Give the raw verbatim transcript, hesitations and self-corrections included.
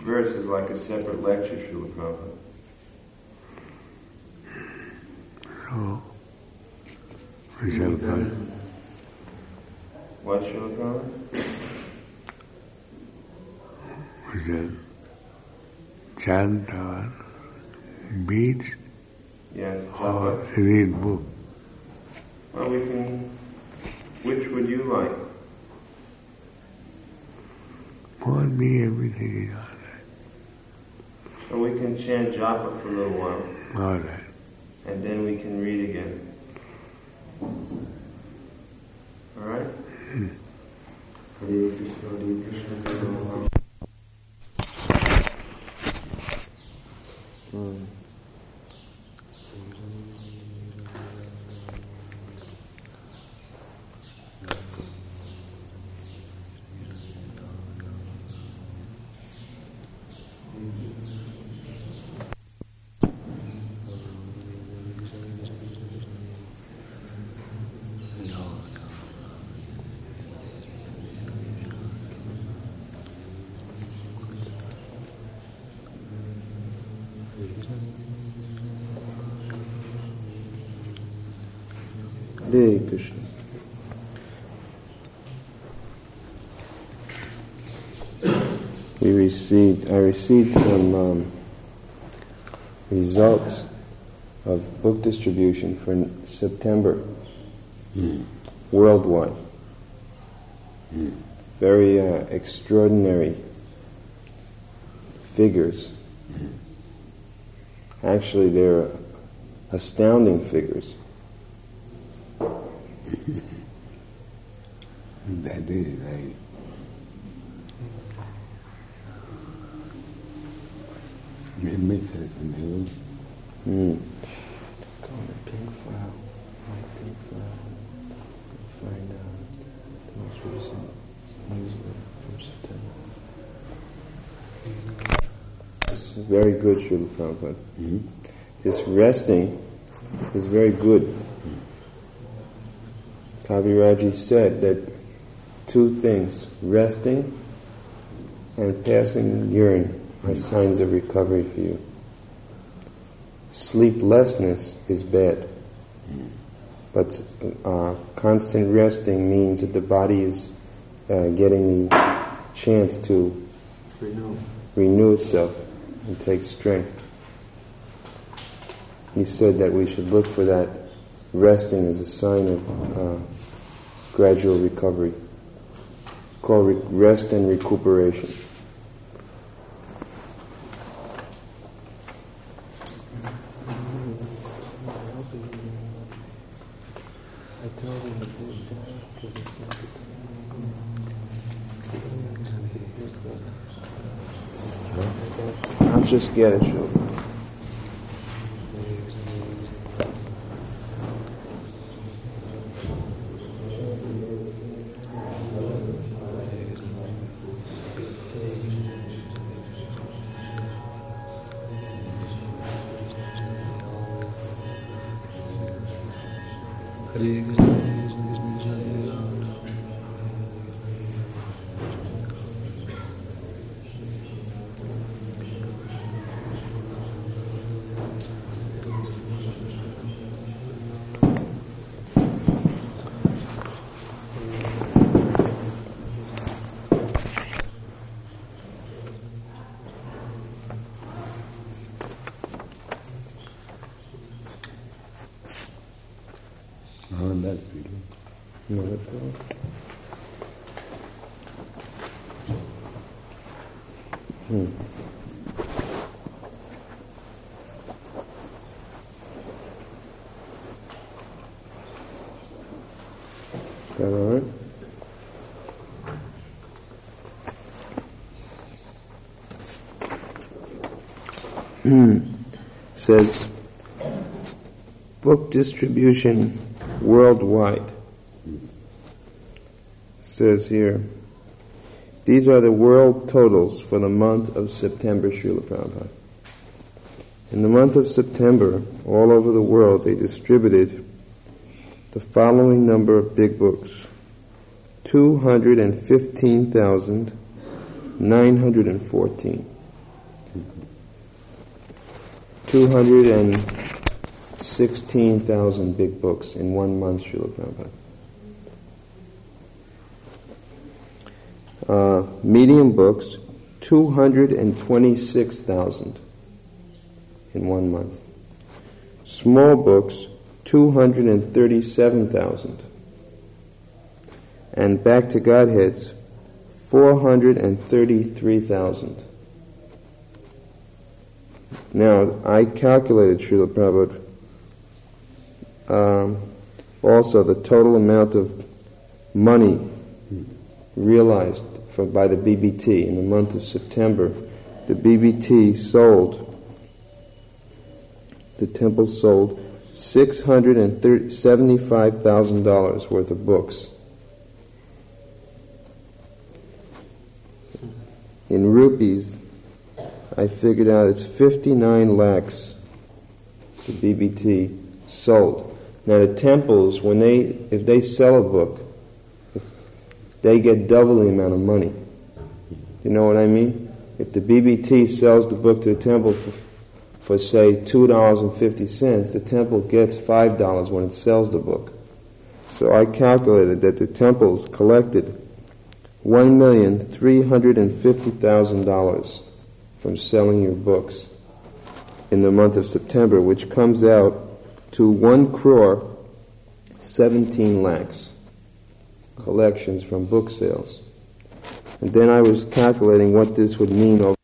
verse is like a separate lecture, Srila Prabhupada. So, Srila Prabhupada. What, Srila Prabhupada? Was it chant or beads? Yes, or japa. read book? Well, we can. Which would you like? For me, everything is all right. So we can chant japa for a little while, All right. and then we can read again. All right? Hmm. Hare Krishna, Hare Krishna, Krishna Krishna. Hmm. Hare Krishna. We received, I received some um, results of book distribution for September, Mm. worldwide. Mm. Very uh, extraordinary figures. Mm. Actually, they're astounding figures. That is right. It makes sense to me. Mm. Go on the pink file, my pink file, find out the most recent newsletter from September. It's very good, Srila Prabhupada. Mm-hmm. This resting is very good. Kaviraji said that two things, resting and passing urine, are signs of recovery for you. Sleeplessness is bad, but uh, constant resting means that the body is uh, getting the chance to renew. renew itself and take strength. He said that we should look for that resting as a sign of uh, gradual recovery. It's called re- rest and recuperation. I'll just get it, sure. Hare Krishna, Krishna Krishna, Krishna Hare Hare. Oh, that's pretty good. No, that's all. Hmm. Is that all right? Says book distribution worldwide. Says here, these are the world totals for the month of September, Srila Prabhupada. In the month of September, all over the world, they distributed the following number of big books: two hundred fifteen thousand nine hundred fourteen. two hundred sixteen thousand big books in one month, Srila Prabhupada. Uh, medium books, two hundred twenty-six thousand in one month. Small books, two hundred thirty-seven thousand. And Back to Godheads, four hundred thirty-three thousand. Now, I calculated, Srila Prabhupada, um, also the total amount of money realized for, by the B B T in the month of September. The B B T sold, the temple sold six hundred seventy-five thousand dollars worth of books. In rupees, I figured out it's fifty-nine lakhs the B B T sold. Now the temples, when they, if they sell a book, they get double the amount of money. You know what I mean? If the B B T sells the book to the temple for, for say two dollars and fifty cents, the temple gets five dollars when it sells the book. So I calculated that the temples collected one million three hundred fifty thousand dollars from selling your books in the month of September, which comes out to one crore seventeen lakhs collections from book sales. And then I was calculating what this would mean over